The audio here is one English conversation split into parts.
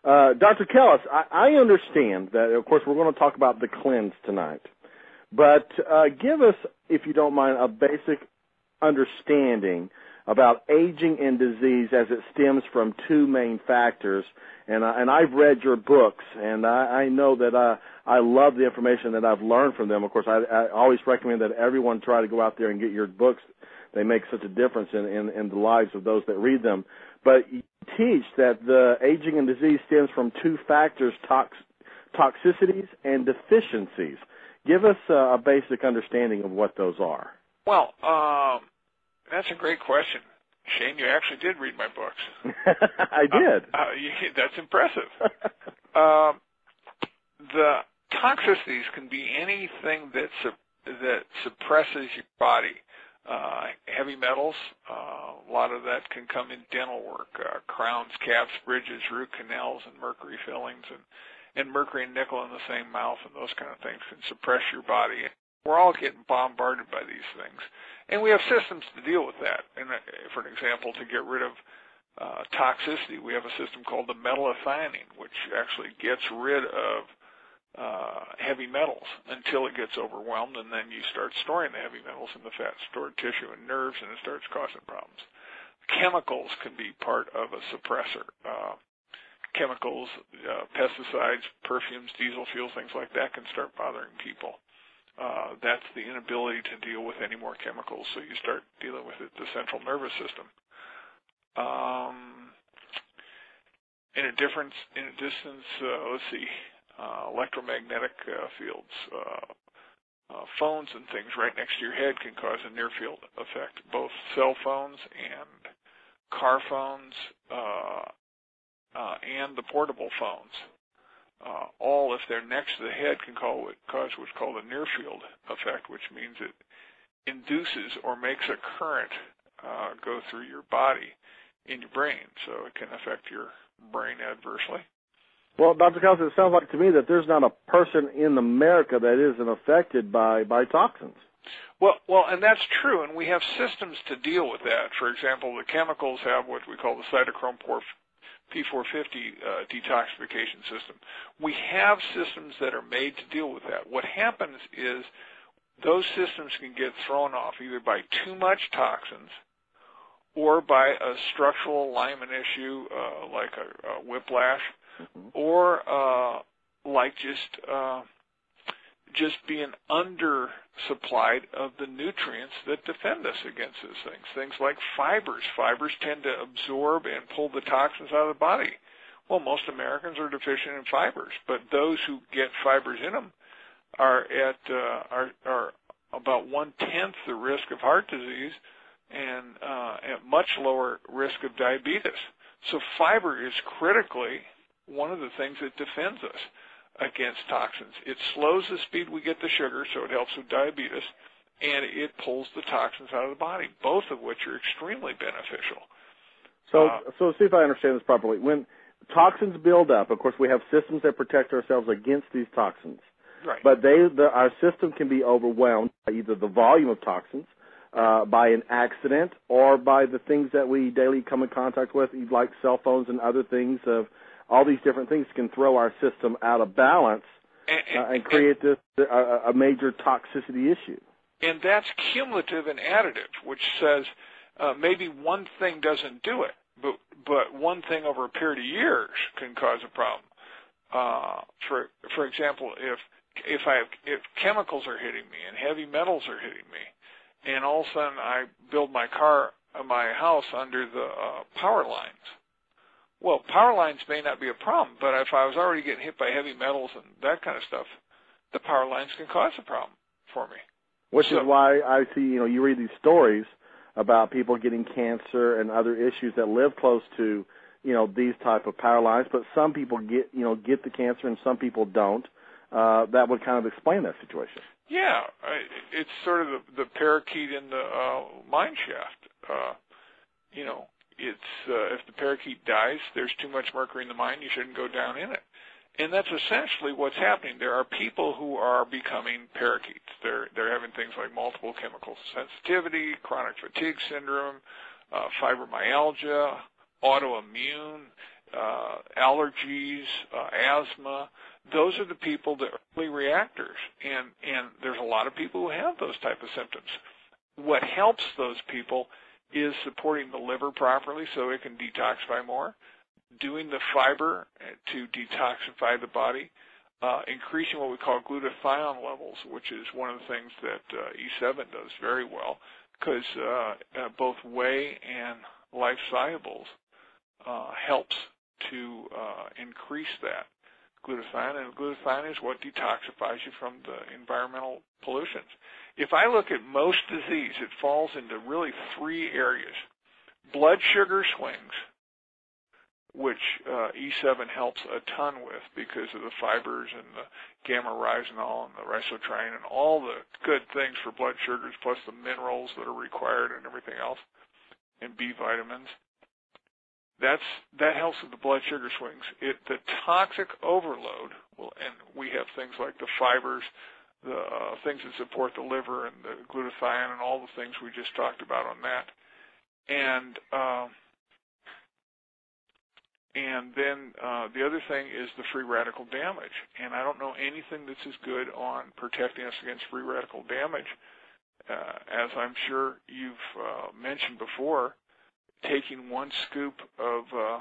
Dr. Kellis, I understand that, of course, we're going to talk about the cleanse tonight. But give us, if you don't mind, a basic understanding about aging and disease as it stems from two main factors. And I've read your books, and I know that I love the information that I've learned from them. Of course, I always recommend that everyone try to go out there and get your books. They make such a difference in the lives of those that read them. But you teach that the aging and disease stems from two factors, toxicities and deficiencies. Give us a basic understanding of what those are. Well, that's a great question. Shane, you actually did read my books. I did. That's impressive. The toxicities can be anything that suppresses your body. Heavy metals, a lot of that can come in dental work, crowns, caps, bridges, root canals, and mercury fillings, and mercury and nickel in the same mouth, and those kind of things can suppress your body. We're all getting bombarded by these things, and we have systems to deal with that. And for an example, to get rid of toxicity, we have a system called the metallothionein, which actually gets rid of heavy metals until it gets overwhelmed, and then you start storing the heavy metals in the fat stored tissue and nerves, and it starts causing problems. Chemicals can be part of a suppressor. Chemicals, pesticides, perfumes, diesel fuels, things like that can start bothering people. That's the inability to deal with any more chemicals, so you start dealing with it, the central nervous system. In a distance, let's see, electromagnetic fields, phones and things right next to your head can cause a near field effect. Both cell phones and car phones and the portable phones, all, if they're next to the head, can cause what's called a near field effect, which means it induces or makes a current go through your body in your brain, so it can affect your brain adversely. Well, Dr. Kellis, it sounds like to me that there's not a person in America that isn't affected by toxins. Well, and that's true, and we have systems to deal with that. For example, the chemicals have what we call the cytochrome P450 detoxification system. We have systems that are made to deal with that. What happens is those systems can get thrown off either by too much toxins or by a structural alignment issue like a whiplash, or like just being undersupplied of the nutrients that defend us against those things. Things like fibers. Fibers tend to absorb and pull the toxins out of the body. Well, most Americans are deficient in fibers, but those who get fibers in them are at are about 1/10 the risk of heart disease and at much lower risk of diabetes. So fiber is critically one of the things that defends us against toxins. It slows the speed we get the sugar, so it helps with diabetes, and it pulls the toxins out of the body, both of which are extremely beneficial. So see if I understand this properly. When toxins build up, of course, we have systems that protect ourselves against these toxins. Right. But our system can be overwhelmed by either the volume of toxins, by an accident, or by the things that we daily come in contact with, like cell phones and other things. All these different things can throw our system out of balance and create a major toxicity issue. And that's cumulative and additive, which says maybe one thing doesn't do it, but one thing over a period of years can cause a problem. For example, if chemicals are hitting me and heavy metals are hitting me, and all of a sudden I build my house under the power lines. Well, power lines may not be a problem, but if I was already getting hit by heavy metals and that kind of stuff, the power lines can cause a problem for me. Which is why I see, you read these stories about people getting cancer and other issues that live close to, these type of power lines, but some people get the cancer and some people don't. That would kind of explain that situation. Yeah, it's sort of the parakeet in the mine shaft. If the parakeet dies, there's too much mercury in the mine, you shouldn't go down in it. And that's essentially what's happening. There are people who are becoming parakeets. They're having things like multiple chemical sensitivity, chronic fatigue syndrome, fibromyalgia, autoimmune, allergies, asthma. Those are the people, the early reactors, and there's a lot of people who have those type of symptoms. What helps those people is supporting the liver properly so it can detoxify more, doing the fiber to detoxify the body, increasing what we call glutathione levels, which is one of the things that E7 does very well, because both whey and life solubles helps to increase that glutathione, and glutathione is what detoxifies you from the environmental pollutions. If I look at most disease, it falls into really three areas. Blood sugar swings, which E7 helps a ton with because of the fibers and the gamma-rhizanol and the risotriene and all the good things for blood sugars, plus the minerals that are required and everything else, and B vitamins. That helps with the blood sugar swings. The toxic overload, and we have things like the fibers, the things that support the liver, and the glutathione, and all the things we just talked about on that. And then the other thing is the free radical damage. And I don't know anything that's as good on protecting us against free radical damage. As I'm sure you've mentioned before, taking one scoop of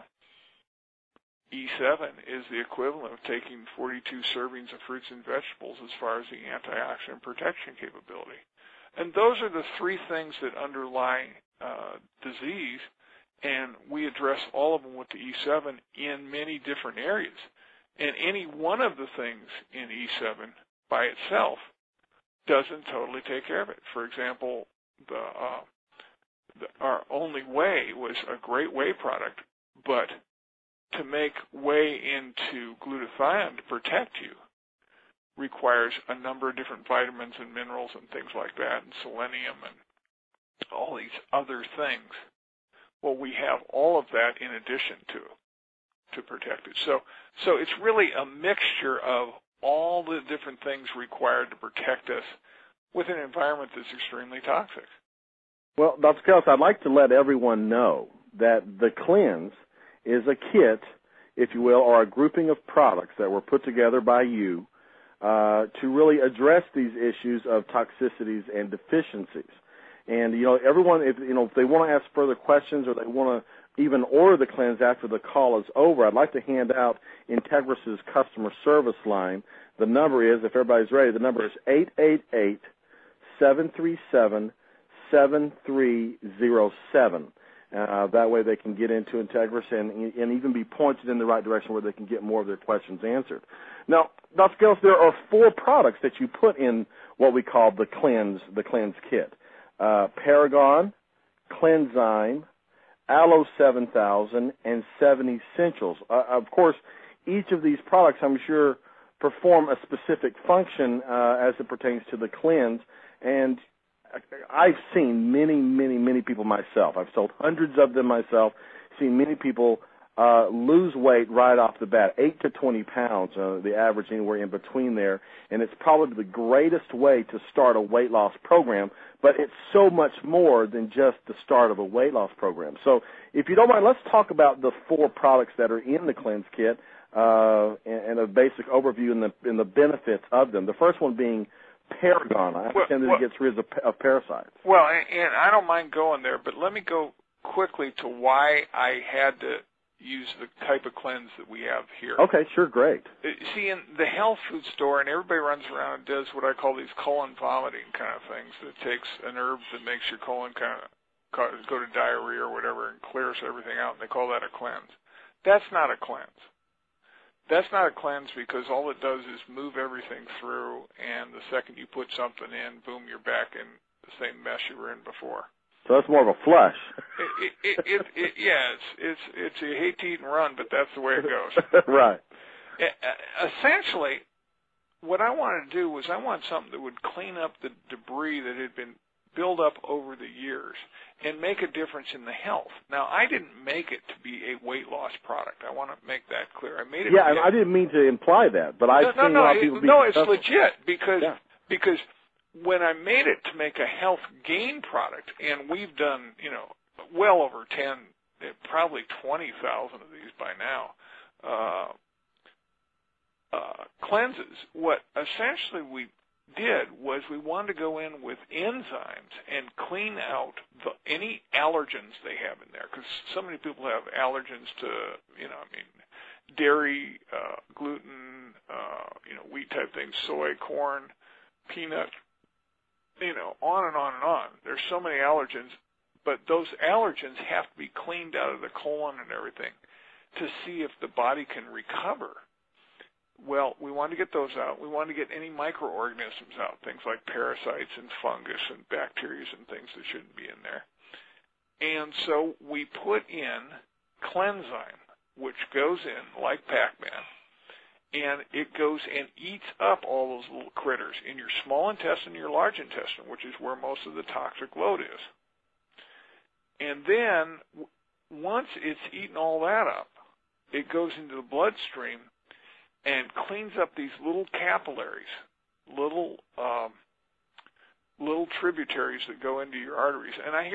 E7 is the equivalent of taking 42 servings of fruits and vegetables as far as the antioxidant protection capability. And those are the three things that underlie disease, and we address all of them with the E7 in many different areas. And any one of the things in E7 by itself doesn't totally take care of it. For example, our only whey was a great whey product, but to make whey into glutathione to protect you requires a number of different vitamins and minerals and things like that, and selenium and all these other things. Well, we have all of that in addition to protect it. So it's really a mixture of all the different things required to protect us with an environment that's extremely toxic. Well, Dr. Kellis, I'd like to let everyone know that the Cleanse is a kit, if you will, or a grouping of products that were put together by you to really address these issues of toxicities and deficiencies. And, everyone, if they want to ask further questions or they want to even order the Cleanse after the call is over, I'd like to hand out Integris's customer service line. The number is, if everybody's ready, the number is 888-737-7307. That way they can get into Integris and even be pointed in the right direction where they can get more of their questions answered. Now, Dr. Kellis, there are 4 products that you put in what we call the Cleanse kit. Paragon, Cleanzyme, Aloe 7000, and 7 Essentials. Of course, each of these products, I'm sure, perform a specific function as it pertains to the Cleanse, and I've seen many people myself. I've sold hundreds of them myself, seen many people lose weight right off the bat, 8 to 20 pounds, the average anywhere in between there, and it's probably the greatest way to start a weight loss program, but it's so much more than just the start of a weight loss program. So if you don't mind, let's talk about the 4 products that are in the Cleanse kit and a basic overview and the benefits of them. The first one being Paragon. I understand that it gets rid of parasites. Well, and I don't mind going there, but let me go quickly to why I had to use the type of cleanse that we have here. Okay, sure, great. See, in the health food store, and everybody runs around and does what I call these colon vomiting kind of things. That takes an herb that makes your colon kind of go to diarrhea or whatever and clears everything out, and they call that a cleanse. That's not a cleanse. That's not a cleanse because all it does is move everything through, and the second you put something in, boom, you're back in the same mess you were in before. So that's more of a flush. It's you hate to eat and run, but that's the way it goes. Right. Essentially, what I wanted to do was I want something that would clean up the debris that had been built up over the years and make a difference in the health. Now, I didn't make it to be a weight loss product. I want to make that clear. I made it. Yeah, and I didn't mean to imply that, but I've seen a lot of people be successful. It's legit because when I made it to make a health gain product, and we've done, well over 10 probably 20,000 of these by now, cleanses. What essentially we did was we wanted to go in with enzymes and clean out any allergens they have in there, because so many people have allergens to, dairy, gluten, wheat type things, soy, corn, peanut, on and on and on. There's so many allergens, but those allergens have to be cleaned out of the colon and everything to see if the body can recover. Well, we want to get those out. We want to get any microorganisms out, things like parasites and fungus and bacteria and things that shouldn't be in there. And so we put in Cleanzyme, which goes in like Pac-Man, and it goes and eats up all those little critters in your small intestine and your large intestine, which is where most of the toxic load is. And then once it's eaten all that up, it goes into the bloodstream and cleans up these little capillaries, little tributaries that go into your arteries. And I hear